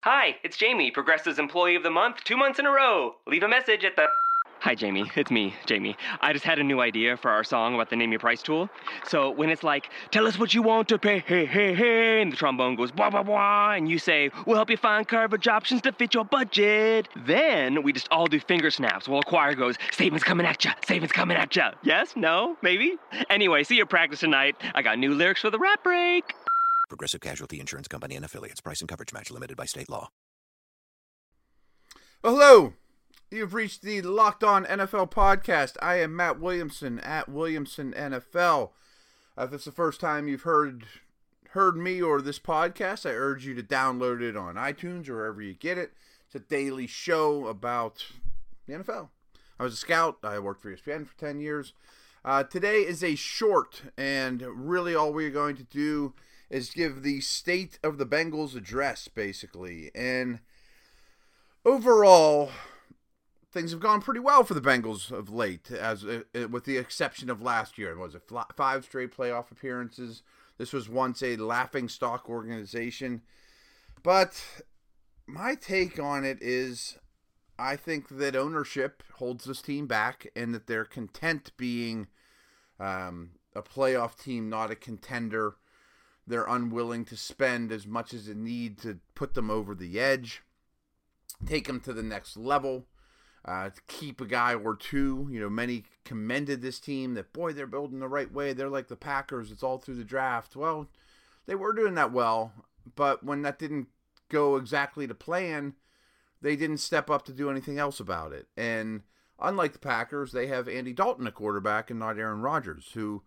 Hi, it's Jamie, Progressive's Employee of the Month, 2 months in a row. Leave a message at the... Hi, Jamie. It's me, Jamie. I just had a new idea for our song about the Name Your Price tool. So when it's like, tell us what you want to pay, hey, hey, hey, and the trombone goes, blah, blah, blah, and you say, we'll help you find coverage options to fit your budget. Then we just all do finger snaps while a choir goes, savings coming at ya, savings coming at ya. Yes? No? Maybe? Anyway, see you at practice tonight. I got new lyrics for the rap break. Progressive Casualty Insurance Company and Affiliates. Price and coverage match limited by state law. Hello. You've reached the Locked On NFL podcast. I am Matt Williamson at Williamson NFL. If it's the first time you've heard me or this podcast, I urge you to download it on iTunes or wherever you get it. It's a daily show about the NFL. I was a scout. I worked for ESPN for 10 years. Today is a short, and really all we're going to do is give the state of the Bengals address, basically. And overall, things have gone pretty well for the Bengals of late, with the exception of last year. Was it 5 straight playoff appearances? This was once a laughingstock organization. But my take on it is, I think that ownership holds this team back, and that they're content being a playoff team, not a contender. They're unwilling to spend as much as it need to put them over the edge, take them to the next level, to keep a guy or two. You know, many commended this team that, boy, they're building the right way. They're like the Packers. It's all through the draft. Well, they were doing that well, but when that didn't go exactly to plan, they didn't step up to do anything else about it. And unlike the Packers, they have Andy Dalton, a quarterback, and not Aaron Rodgers, who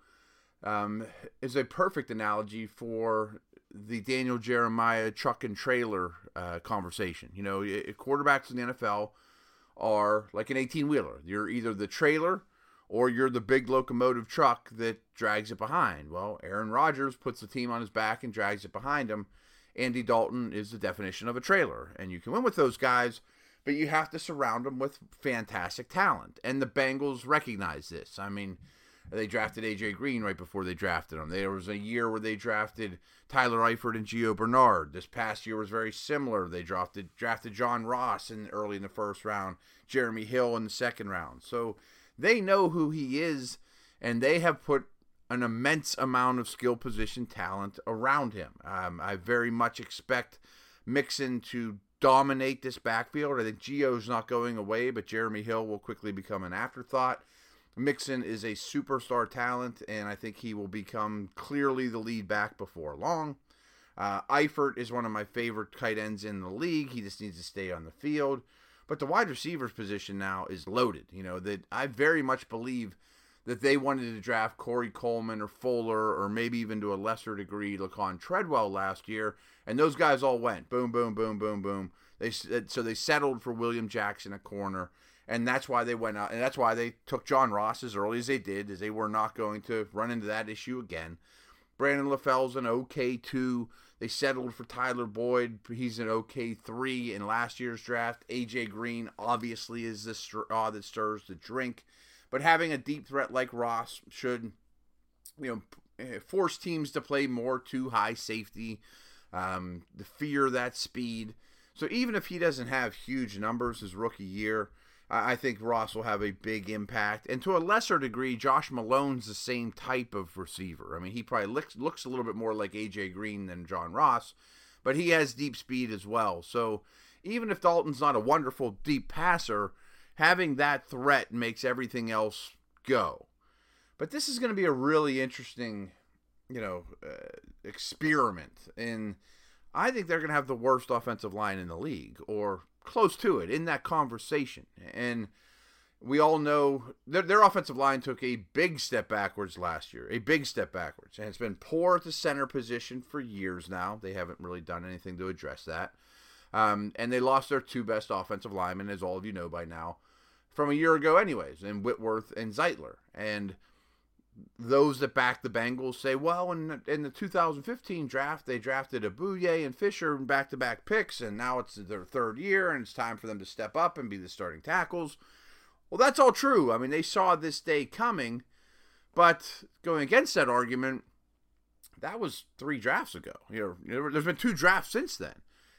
is a perfect analogy for the Daniel Jeremiah truck and trailer conversation. You know, quarterbacks in the NFL are like an 18-wheeler. You're either the trailer or you're the big locomotive truck that drags it behind. Well, Aaron Rodgers puts the team on his back and drags it behind him. Andy Dalton is the definition of a trailer. And you can win with those guys, but you have to surround them with fantastic talent. And the Bengals recognize this. I mean, they drafted A.J. Green right before they drafted him. There was a year where they drafted Tyler Eifert and Gio Bernard. This past year was very similar. They drafted John Ross early in the first round, Jeremy Hill in the second round. So they know who he is, and they have put an immense amount of skill position talent around him. I very much expect Mixon to dominate this backfield. I think Gio's not going away, but Jeremy Hill will quickly become an afterthought. Mixon is a superstar talent, and I think he will become clearly the lead back before long. Eifert is one of my favorite tight ends in the league. He just needs to stay on the field. But the wide receivers position now is loaded. You know, that I very much believe that they wanted to draft Corey Coleman or Fuller, or maybe even to a lesser degree Laquan Treadwell last year, and those guys all went boom, boom, boom, boom, boom. So they settled for William Jackson at corner. And that's why they went out, and that's why they took John Ross as early as they did, as they were not going to run into that issue again. Brandon LaFell's an okay 2. They settled for Tyler Boyd. He's an okay 3 in last year's draft. A.J. Green obviously is the straw that stirs the drink. But having a deep threat like Ross should, force teams to play more too high safety, to fear that speed. So even if he doesn't have huge numbers his rookie year, I think Ross will have a big impact. And to a lesser degree, Josh Malone's the same type of receiver. I mean, he probably looks a little bit more like A.J. Green than John Ross, but he has deep speed as well. So even if Dalton's not a wonderful deep passer, having that threat makes everything else go. But this is going to be a really interesting, experiment. And I think they're going to have the worst offensive line in the league, or close to it, in that conversation. And we all know their offensive line took a big step backwards last year, and it's been poor at the center position for years now. They haven't really done anything to address that. And they lost their 2 best offensive linemen, as all of you know by now, from a year ago anyways, in Whitworth and Zeitler. And those that back the Bengals say, well, in the 2015 draft, they drafted Abuye and Fisher in back-to-back picks, and now it's their 3rd year, and it's time for them to step up and be the starting tackles. Well, that's all true. I mean, they saw this day coming, but going against that argument, that was 3 drafts ago. There's been 2 drafts since then.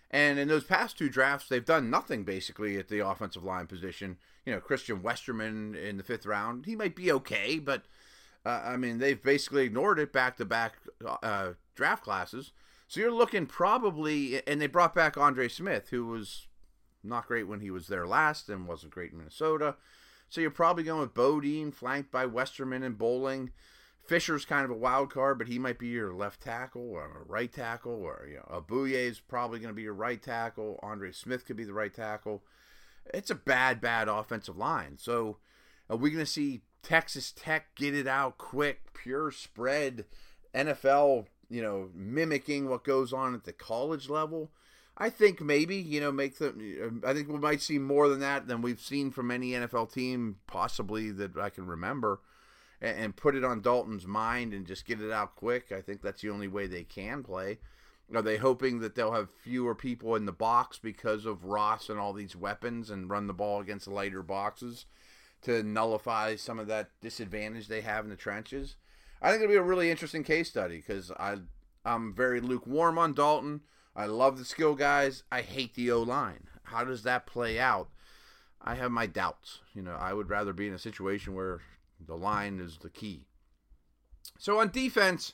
And in those past 2 drafts, they've done nothing basically at the offensive line position. Christian Westerman in the 5th round, he might be okay, but they've basically ignored it back-to-back draft classes. So you're looking probably, and they brought back Andre Smith, who was not great when he was there last and wasn't great in Minnesota. So you're probably going with Bodine, flanked by Westerman and Bowling. Fisher's kind of a wild card, but he might be your left tackle or a right tackle, or Abuye is probably going to be your right tackle. Andre Smith could be the right tackle. It's a bad offensive line. So are we going to see Texas Tech get it out quick, pure spread, NFL, mimicking what goes on at the college level? I think maybe, I think we might see more than that than we've seen from any NFL team possibly that I can remember, and put it on Dalton's mind and just get it out quick. I think that's the only way they can play. Are they hoping that they'll have fewer people in the box because of Ross and all these weapons and run the ball against lighter boxes to nullify some of that disadvantage they have in the trenches? I think it'll be a really interesting case study because I'm very lukewarm on Dalton. I love the skill guys. I hate the O-line. How does that play out? I have my doubts. I would rather be in a situation where the line is the key. So on defense,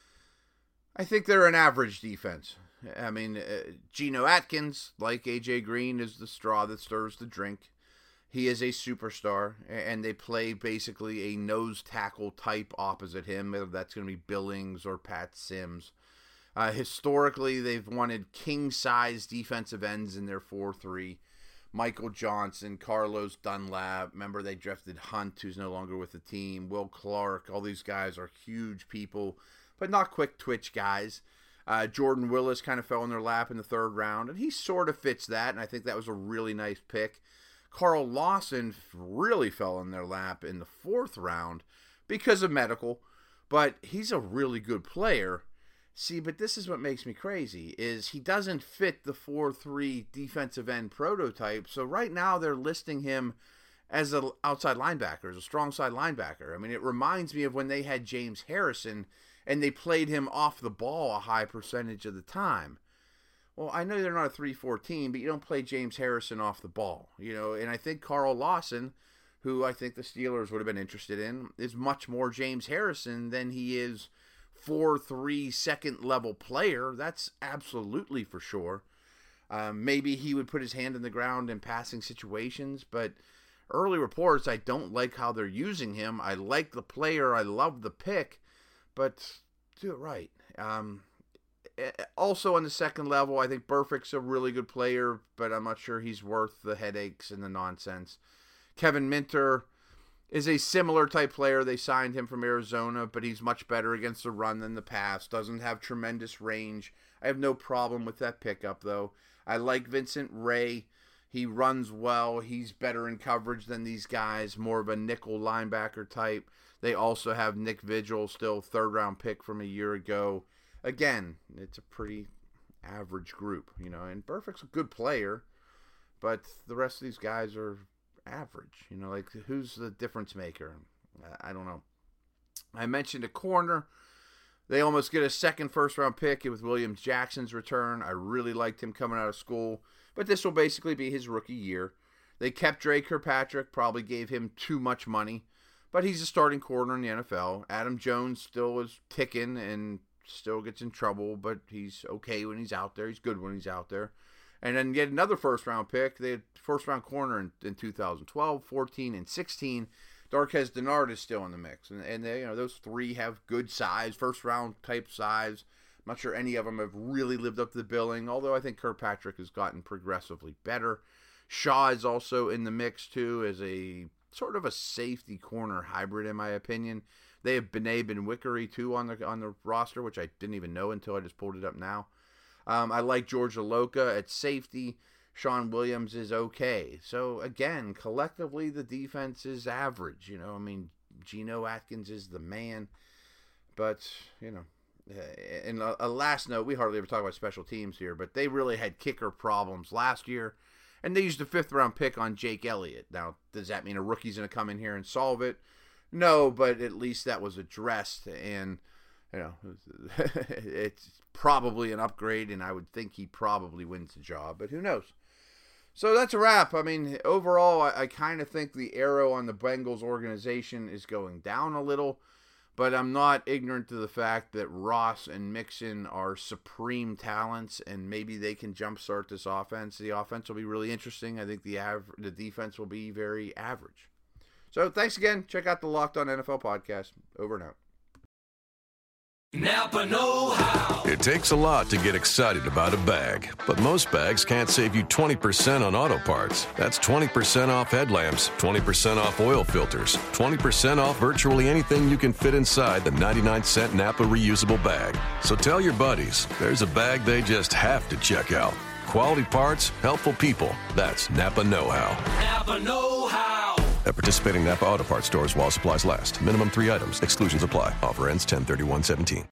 I think they're an average defense. Geno Atkins, like A.J. Green, is the straw that stirs the drink. He is a superstar, and they play basically a nose tackle type opposite him, whether that's going to be Billings or Pat Sims. Historically, they've wanted king-size defensive ends in their 4-3. Michael Johnson, Carlos Dunlap. Remember, they drafted Hunt, who's no longer with the team. Will Clark. All these guys are huge people, but not quick twitch guys. Jordan Willis kind of fell in their lap in the 3rd round, and he sort of fits that, and I think that was a really nice pick. Carl Lawson really fell in their lap in the 4th round because of medical, but he's a really good player. See, but this is what makes me crazy, is he doesn't fit the 4-3 defensive end prototype. So right now they're listing him as an outside linebacker, as a strong side linebacker. It reminds me of when they had James Harrison and they played him off the ball a high percentage of the time. Well, I know they're not a 3-4 team, but you don't play James Harrison off the ball. And I think Carl Lawson, who I think the Steelers would have been interested in, is much more James Harrison than he is 4-3 second level player. That's absolutely for sure. Maybe he would put his hand in the ground in passing situations, but early reports, I don't like how they're using him. I like the player. I love the pick, but do it right. Also on the second level, I think Burfict's a really good player, but I'm not sure he's worth the headaches and the nonsense. Kevin Minter is a similar type player. They signed him from Arizona, but he's much better against the run than the pass. Doesn't have tremendous range. I have no problem with that pickup, though. I like Vincent Ray. He runs well. He's better in coverage than these guys, more of a nickel linebacker type. They also have Nick Vigil, still 3rd-round pick from a year ago. Again, it's a pretty average group, and Burfict's a good player, but the rest of these guys are average. Who's the difference maker? I don't know. I mentioned a corner. They almost get a second first-round pick with Williams Jackson's return. I really liked him coming out of school, but this will basically be his rookie year. They kept Dre Kirkpatrick, probably gave him too much money, but he's a starting corner in the NFL. Adam Jones still is ticking and still gets in trouble, but he's okay when he's out there. He's good when he's out there. And then get another first-round pick. They had first-round corner in 2012, 14, and 16. Darqueze Dennard is still in the mix. And they, those 3 have good size, first-round type size. I'm not sure any of them have really lived up to the billing, although I think Kirkpatrick has gotten progressively better. Shaw is also in the mix, too, as a sort of a safety corner hybrid, in my opinion. They have Bené Benwickery, too, on the roster, which I didn't even know until I just pulled it up now. I like George Aloka at safety. Sean Williams is okay. So, again, collectively, the defense is average. Geno Atkins is the man. But, and a last note, we hardly ever talk about special teams here, but they really had kicker problems last year. And they used a 5th-round pick on Jake Elliott. Now, does that mean a rookie's going to come in here and solve it? No, but at least that was addressed. And it's probably an upgrade, and I would think he probably wins the job, but who knows? So that's a wrap. I mean, overall, I kind of think the arrow on the Bengals organization is going down a little, but I'm not ignorant to the fact that Ross and Mixon are supreme talents, and maybe they can jumpstart this offense. The offense will be really interesting. I think the defense will be very average. So thanks again. Check out the Locked On NFL podcast. Over and out. Napa know-how. It takes a lot to get excited about a bag, but most bags can't save you 20% on auto parts. That's 20% off headlamps, 20% off oil filters, 20% off virtually anything you can fit inside the 99-cent Napa reusable bag. So tell your buddies, there's a bag they just have to check out. Quality parts, helpful people. That's Napa know-how. Napa know-how. At participating Napa Auto Parts stores while supplies last. Minimum 3 items. Exclusions apply. Offer ends 10/31/17.